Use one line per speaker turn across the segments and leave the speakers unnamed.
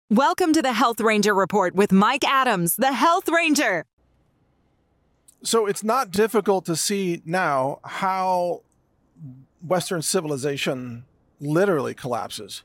Welcome to the Health Ranger Report with Mike Adams, the Health Ranger.
So it's not difficult to see now how Western civilization literally collapses.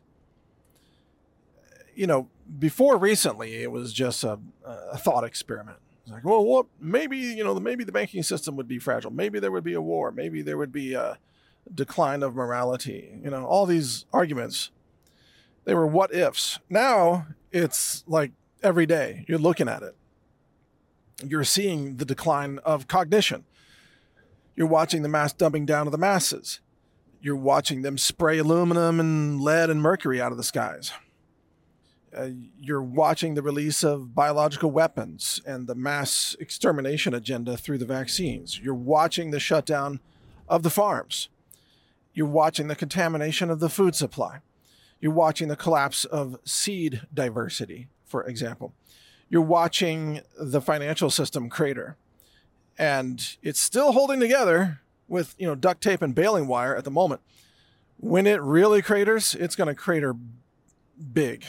You know, before recently, it was just a thought experiment. It's like, well, what? Maybe the banking system would be fragile. Maybe there would be a war. Maybe there would be a decline of morality. You know, all these arguments. They were what ifs. Now it's like every day you're looking at it. You're seeing the decline of cognition. You're watching the mass dumping down of the masses. You're watching them spray aluminum and lead and mercury out of the skies. You're watching the release of biological weapons and the mass extermination agenda through the vaccines. You're watching the shutdown of the farms. You're watching the contamination of the food supply. You're watching the collapse of seed diversity, for example. You're watching the financial system crater. And it's still holding together with, duct tape and baling wire at the moment. When it really craters, it's going to crater big.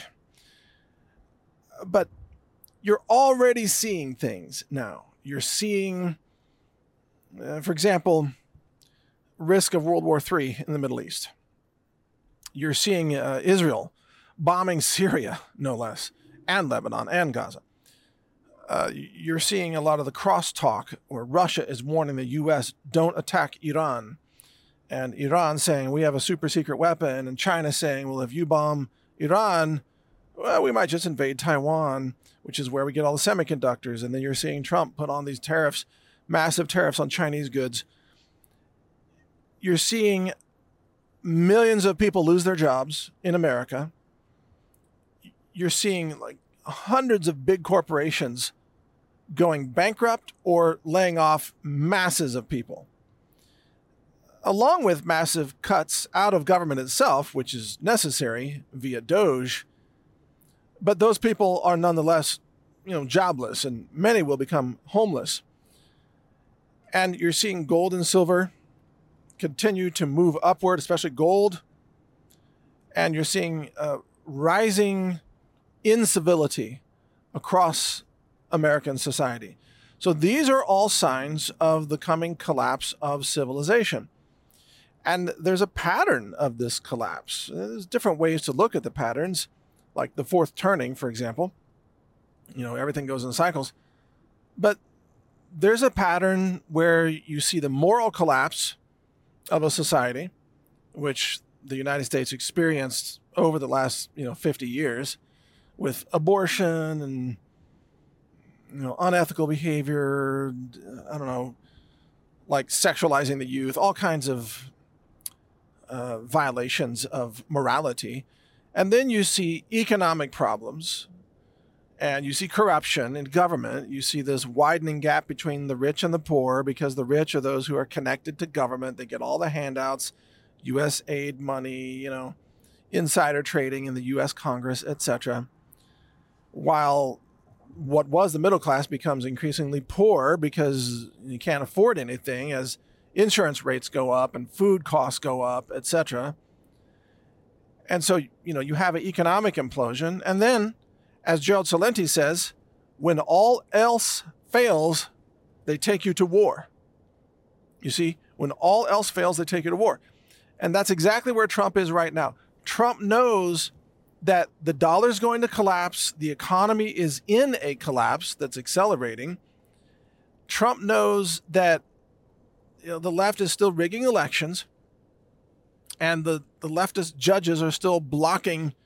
But you're already seeing things now. You're seeing, for example, risk of World War III in the Middle East. You're seeing Israel bombing Syria, no less, and Lebanon and Gaza. You're seeing a lot of the crosstalk where Russia is warning the U.S. don't attack Iran. And Iran saying we have a super secret weapon. And China saying, well, if you bomb Iran, well, we might just invade Taiwan, which is where we get all the semiconductors. And then you're seeing Trump put on these tariffs, massive tariffs on Chinese goods. You're seeing millions of people lose their jobs in America. You're seeing like hundreds of big corporations going bankrupt or laying off masses of people, along with massive cuts out of government itself, which is necessary via DOGE. But those people are nonetheless, jobless, and many will become homeless. And you're seeing gold and silver continue to move upward, especially gold. And you're seeing rising incivility across American society. So these are all signs of the coming collapse of civilization. And there's a pattern of this collapse. There's different ways to look at the patterns, like the fourth turning, for example. Everything goes in cycles. But there's a pattern where you see the moral collapse of a society, which the United States experienced over the last 50 years with abortion and unethical behavior, like sexualizing the youth, all kinds of violations of morality. And then you see economic problems, and you see corruption in government. You see this widening gap between the rich and the poor, because the rich are those who are connected to government. They get all the handouts, U.S. aid money, insider trading in the U.S. Congress, etc. While what was the middle class becomes increasingly poor because you can't afford anything as insurance rates go up and food costs go up, etc. And so, you have an economic implosion. And then, as Gerald Celente says, when all else fails, they take you to war. You see, when all else fails, they take you to war. And that's exactly where Trump is right now. Trump knows that the dollar's going to collapse. The economy is in a collapse that's accelerating. Trump knows that the left is still rigging elections, and the leftist judges are still blocking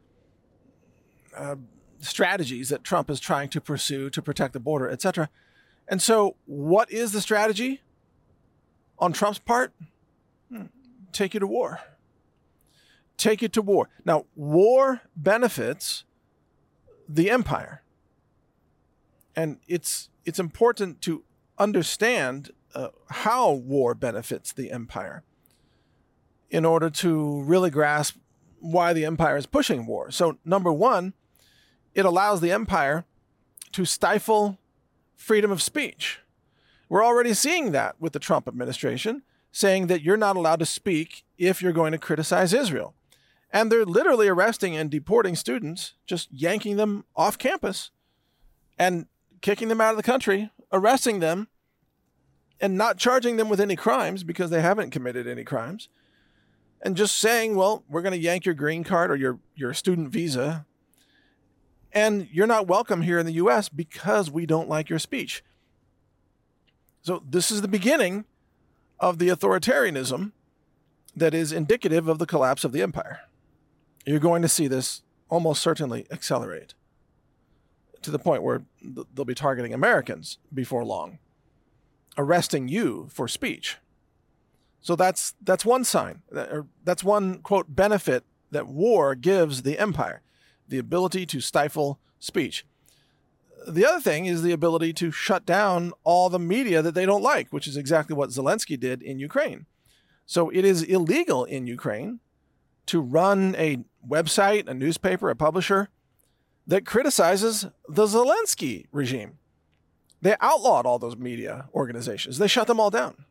strategies that Trump is trying to pursue to protect the border, etc. And so what is the strategy on Trump's part? Take you to war. Take you to war. Now, war benefits the empire. And it's important to understand how war benefits the empire in order to really grasp why the empire is pushing war. So, number one, it allows the empire to stifle freedom of speech. We're already seeing that with the Trump administration, saying that you're not allowed to speak if you're going to criticize Israel. And they're literally arresting and deporting students, just yanking them off campus and kicking them out of the country, arresting them, and not charging them with any crimes because they haven't committed any crimes. And just saying, well, we're going to yank your green card or your student visa, and you're not welcome here in the U.S. because we don't like your speech. So this is the beginning of the authoritarianism that is indicative of the collapse of the empire. You're going to see this almost certainly accelerate to the point where they'll be targeting Americans before long, arresting you for speech. So that's one sign, that's one, quote, benefit that war gives the empire, the ability to stifle speech. The other thing is the ability to shut down all the media that they don't like, which is exactly what Zelensky did in Ukraine. So it is illegal in Ukraine to run a website, a newspaper, a publisher that criticizes the Zelensky regime. They outlawed all those media organizations. They shut them all down.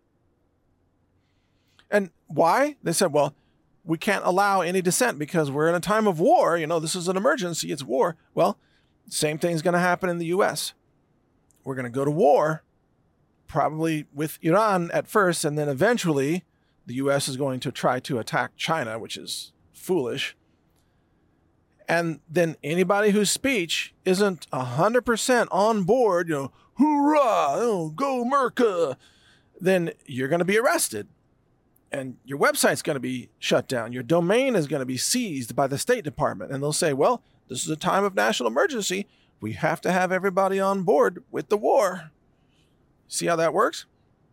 And why? They said, well, we can't allow any dissent because we're in a time of war. You know, this is an emergency. It's war. Well, same thing's going to happen in the U.S. We're going to go to war, probably with Iran at first, and then eventually the U.S. is going to try to attack China, which is foolish. And then anybody whose speech isn't 100% on board, hoorah, go Merca, then you're going to be arrested. And your website's going to be shut down. Your domain is going to be seized by the State Department. And they'll say, well, this is a time of national emergency. We have to have everybody on board with the war. See how that works?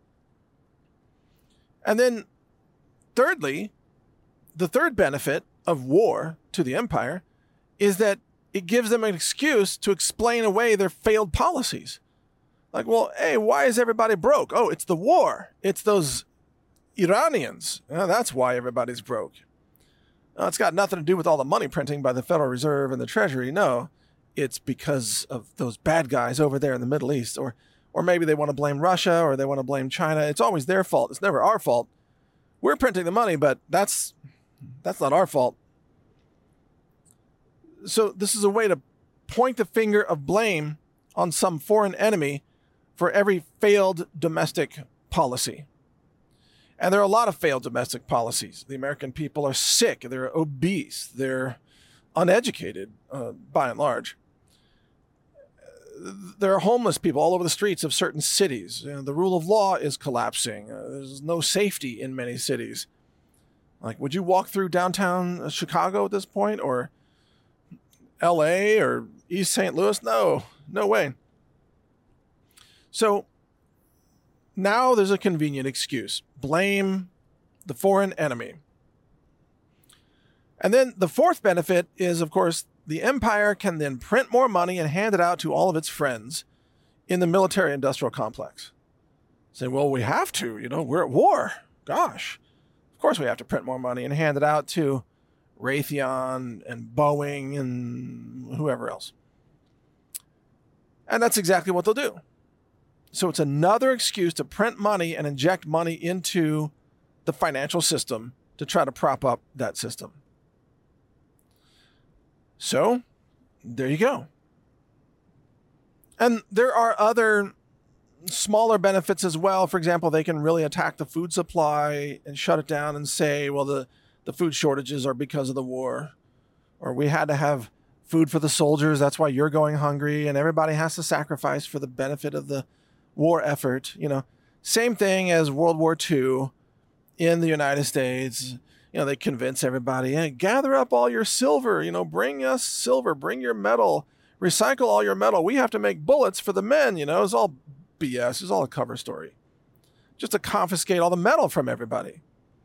And then thirdly, the third benefit of war to the empire is that it gives them an excuse to explain away their failed policies. Like, well, hey, why is everybody broke? Oh, it's the war. It's those Iranians. That's why everybody's broke. It's got nothing to do with all the money printing by the Federal Reserve and the Treasury. No, it's because of those bad guys over there in the Middle East. Or maybe they want to blame Russia or they want to blame China. It's always their fault. It's never our fault. We're printing the money, but that's not our fault. So this is a way to point the finger of blame on some foreign enemy for every failed domestic policy. And there are a lot of failed domestic policies. The American people are sick. They're obese. They're uneducated, by and large. There are homeless people all over the streets of certain cities. The rule of law is collapsing. There's no safety in many cities. Like, would you walk through downtown Chicago at this point, or LA or East St. Louis? No way. So now there's a convenient excuse. Blame the foreign enemy. And then the fourth benefit is, of course, the empire can then print more money and hand it out to all of its friends in the military-industrial complex. Say, well, we have to, we're at war. Gosh, of course we have to print more money and hand it out to Raytheon and Boeing and whoever else. And that's exactly what they'll do. So it's another excuse to print money and inject money into the financial system to try to prop up that system. So there you go. And there are other smaller benefits as well. For example, they can really attack the food supply and shut it down and say, well, the food shortages are because of the war, or we had to have food for the soldiers. That's why you're going hungry, and everybody has to sacrifice for the benefit of the war effort. Same thing as World War II in the United States. They convince everybody, hey, gather up all your silver, bring us silver, bring your metal, recycle all your metal. We have to make bullets for the men. It's all BS. It's all a cover story. Just to confiscate all the metal from everybody.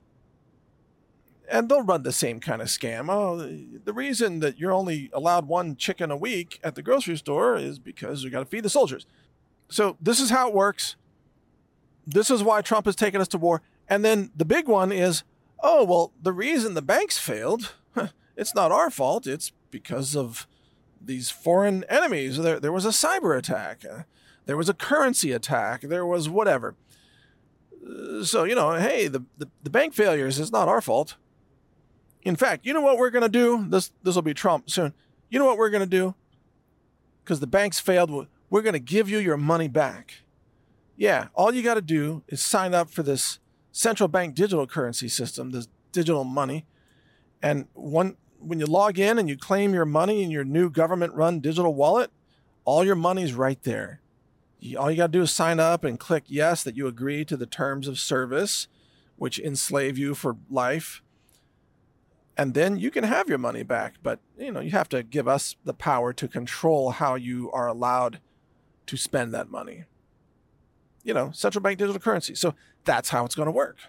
And they'll run the same kind of scam. Oh, the reason that you're only allowed one chicken a week at the grocery store is because we got to feed the soldiers. So this is how it works. This is why Trump has taken us to war. And then the big one is, oh, well, the reason the banks failed, it's not our fault. It's because of these foreign enemies. There was a cyber attack. There was a currency attack. There was whatever. So, hey, the bank failures is not our fault. In fact, you know what we're going to do? This will be Trump soon. You know what we're going to do? Because the banks failed, we're going to give you your money back. Yeah, all you got to do is sign up for this central bank digital currency system, this digital money. And when you log in and you claim your money in your new government-run digital wallet, all your money's right there. All you got to do is sign up and click yes that you agree to the terms of service, which enslave you for life. And then you can have your money back. But, you have to give us the power to control how you are allowed to spend that money. Central bank digital currency. So that's how it's going to work.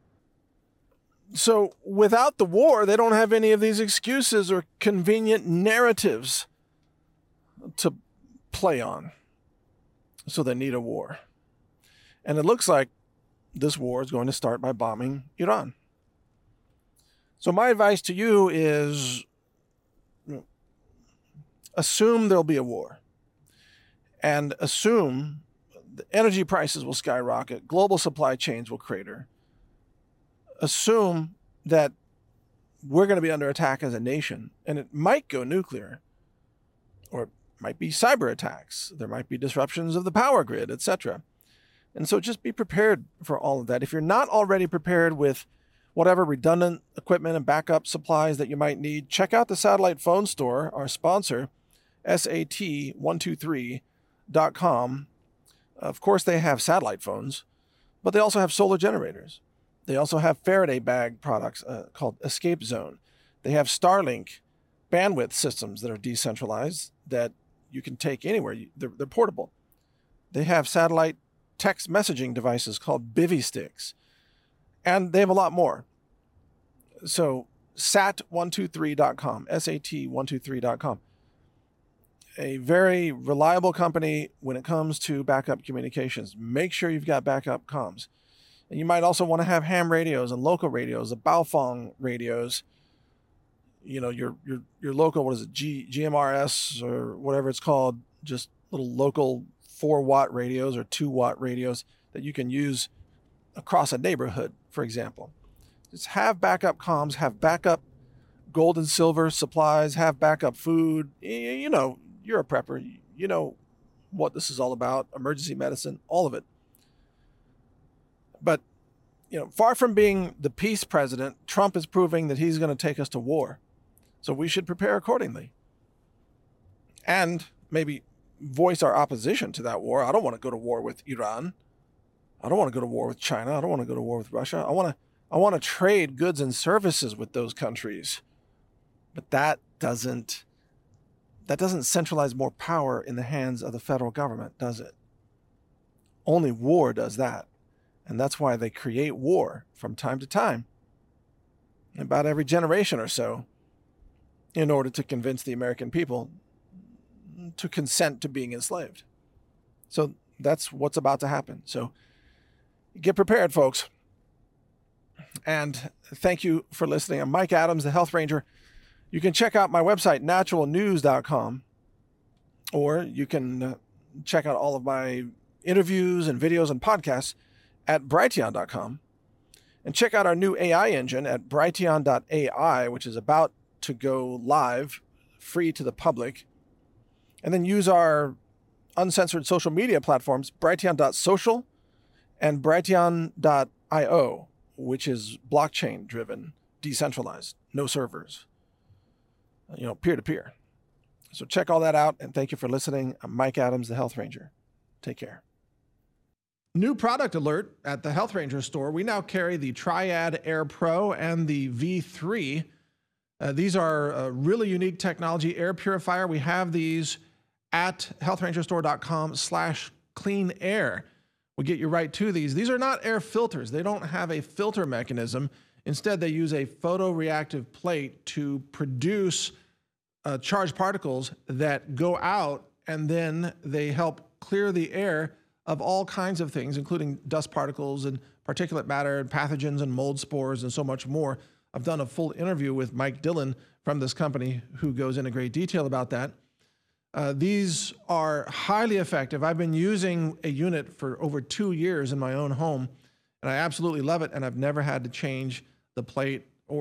So without the war, they don't have any of these excuses or convenient narratives to play on. So they need a war. And it looks like this war is going to start by bombing Iran. So my advice to you is assume there'll be a war, and assume the energy prices will skyrocket, global supply chains will crater. Assume that we're going to be under attack as a nation, and it might go nuclear, or it might be cyber attacks. There might be disruptions of the power grid, etc. And so just be prepared for all of that. If you're not already prepared with whatever redundant equipment and backup supplies that you might need, check out the Satellite Phone Store, our sponsor, SAT123.com. Of course, they have satellite phones, but they also have solar generators. They also have Faraday bag products called Escape Zone. They have Starlink bandwidth systems that are decentralized that you can take anywhere. They're portable. They have satellite text messaging devices called Bivy Sticks. And they have a lot more. So SAT123.com, SAT123.com. A very reliable company when it comes to backup communications. Make sure you've got backup comms. And you might also want to have ham radios and local radios, the Baofeng radios. Your local, what is it, GMRS or whatever it's called, just little local 4-watt radios or 2-watt radios that you can use across a neighborhood, for example. Just have backup comms, have backup gold and silver supplies, have backup food. You're a prepper. You know what this is all about, emergency medicine, all of it. But, far from being the peace president, Trump is proving that he's going to take us to war. So we should prepare accordingly. And maybe voice our opposition to that war. I don't want to go to war with Iran. I don't want to go to war with China. I don't want to go to war with Russia. I want to trade goods and services with those countries. But that doesn't centralize more power in the hands of the federal government, does it? Only war does that. And that's why they create war from time to time, about every generation or so, in order to convince the American people to consent to being enslaved. So that's what's about to happen. So get prepared, folks. And thank you for listening. I'm Mike Adams, the Health Ranger. You can check out my website, naturalnews.com, or you can check out all of my interviews and videos and podcasts at Brighteon.com. And check out our new AI engine at Brighteon.ai, which is about to go live, free to the public. And then use our uncensored social media platforms, Brighteon.social and Brighteon.io, which is blockchain-driven, decentralized, no servers, peer-to-peer. So check all that out, and thank you for listening. I'm Mike Adams, the Health Ranger. Take care. New product alert at the Health Ranger store. We now carry the Triad Air Pro and the V3. These are really unique technology air purifier. We have these at healthrangerstore.com/clean air. We'll get you right to these. These are not air filters. They don't have a filter mechanism. Instead, they use a photoreactive plate to produce charged particles that go out, and then they help clear the air of all kinds of things, including dust particles and particulate matter and pathogens and mold spores and so much more. I've done a full interview with Mike Dillon from this company who goes into great detail about that. These are highly effective. I've been using a unit for over 2 years in my own home, and I absolutely love it, and I've never had to change the plate or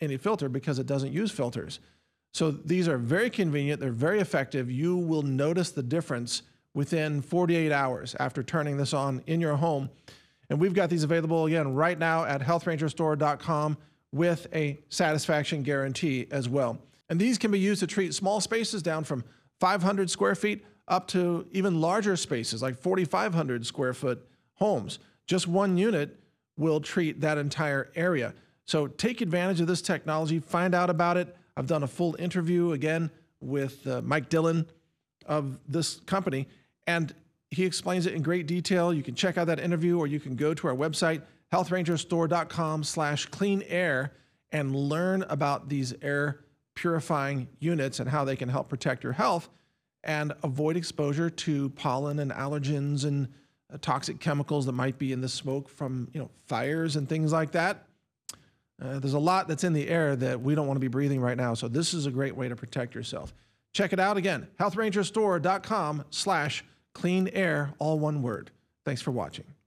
any filter because it doesn't use filters. So these are very convenient. They're very effective. You will notice the difference within 48 hours after turning this on in your home. And we've got these available again right now at healthrangerstore.com with a satisfaction guarantee as well. And these can be used to treat small spaces down from 500 square feet up to even larger spaces like 4,500 square foot homes. Just one unit will treat that entire area. So take advantage of this technology, find out about it. I've done a full interview again with Mike Dillon of this company, and he explains it in great detail. You can check out that interview, or you can go to our website, healthrangerstore.com/clean air, and learn about these air purifying units and how they can help protect your health and avoid exposure to pollen and allergens and toxic chemicals that might be in the smoke from fires and things like that. There's a lot that's in the air that we don't want to be breathing right now. So this is a great way to protect yourself. Check it out again, healthrangerstore.com/clean air, all one word. Thanks for watching.